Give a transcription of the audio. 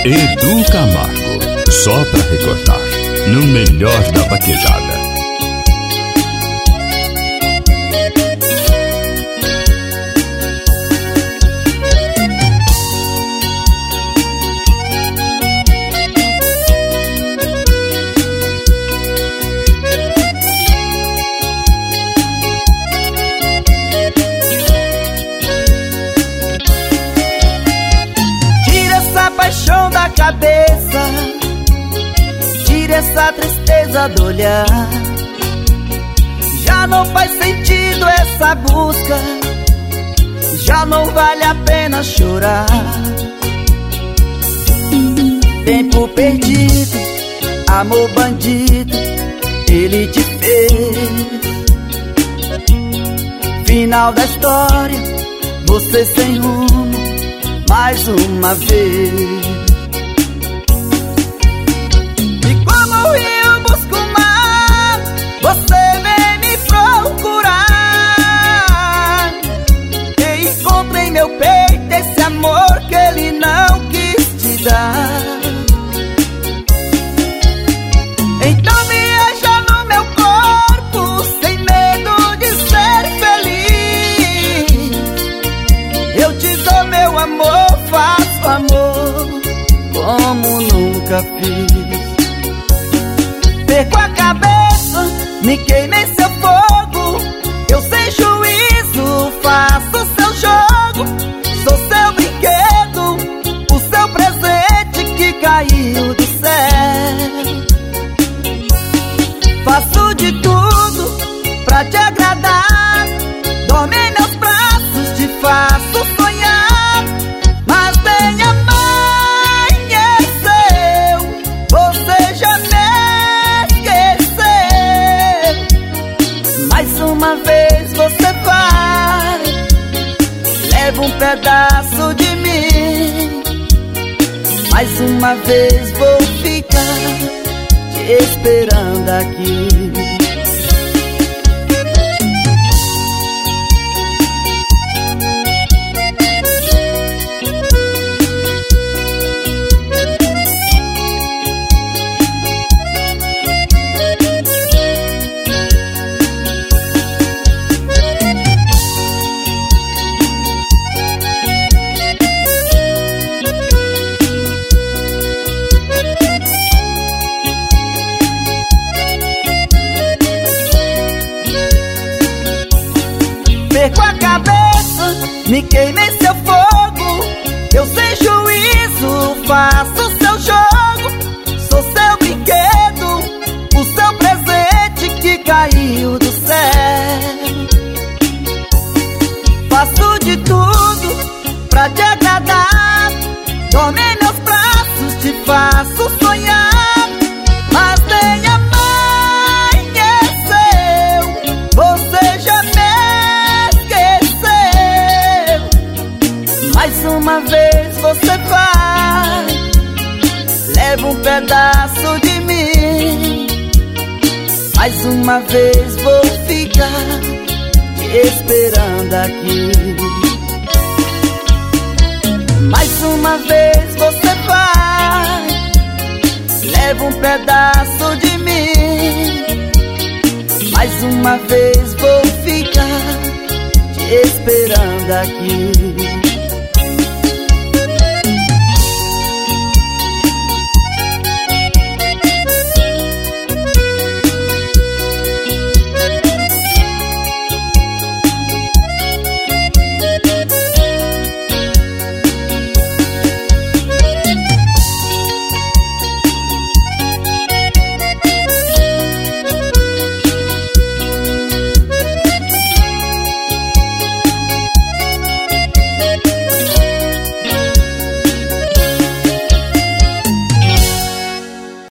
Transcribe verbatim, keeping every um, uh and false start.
Edu Camargo, só pra recordar, no melhor da vaquejada. Paixão da cabeça, tire essa tristeza do olhar. Já não faz sentido essa busca, já não vale a pena chorar. Tempo perdido, amor bandido, ele te fez. Final da história, você sem rumo mais uma vez. E como o rio busca o mar, você vem me procurar. E encontra em meu peito esse amor que ele não quis te dar. Então viaja no meu corpo sem medo de ser feliz. Eu te dou meu amor, faço amor como nunca fiz. Perco a cabeça, me queime em seu fogo. Eu sem juízo faço seu jogo. Sou seu brinquedo, o seu presente que caiu do céu. Faço de tudo pra te agradar. Dorme em meus braços, te faço sonhar. Mas bem amanheceu, você já me esqueceu. Mais uma vez você vai, leva um pedaço de mim. Mais uma vez vou ficar te esperando aqui. Perco a cabeça, me queime em seu fogo. Eu sem juízo faço seu jogo. Sou seu brinquedo, o seu presente que caiu do céu. Faço de tudo pra te agradar. Dorme em meus braços, te faço sonhar. Mas bem amanheceu, você já me mais uma vez você vai, leva um pedaço de mim. Mais uma vez vou ficar te esperando aqui. Mais uma vez você vai, leva um pedaço de mim. Mais uma vez vou ficar te esperando aqui.